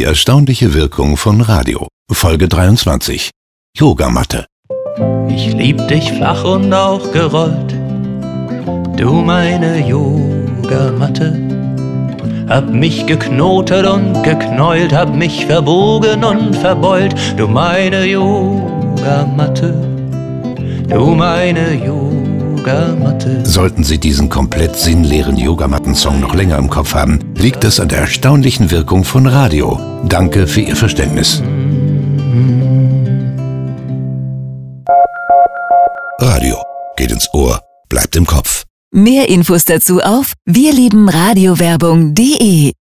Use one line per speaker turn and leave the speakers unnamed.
Die erstaunliche Wirkung von Radio. Folge 23. Yogamatte.
Ich lieb dich flach und auch gerollt, du meine Yogamatte. Hab mich geknotet und geknäult, hab mich verbogen und verbeult, du meine Yogamatte, du meine Yogamatte.
Sollten Sie diesen komplett sinnleeren Yogamatten-Song noch länger im Kopf haben, liegt es an der erstaunlichen Wirkung von Radio. Danke für Ihr Verständnis. Radio geht ins Ohr, bleibt im Kopf.
Mehr Infos dazu auf wirliebenradiowerbung.de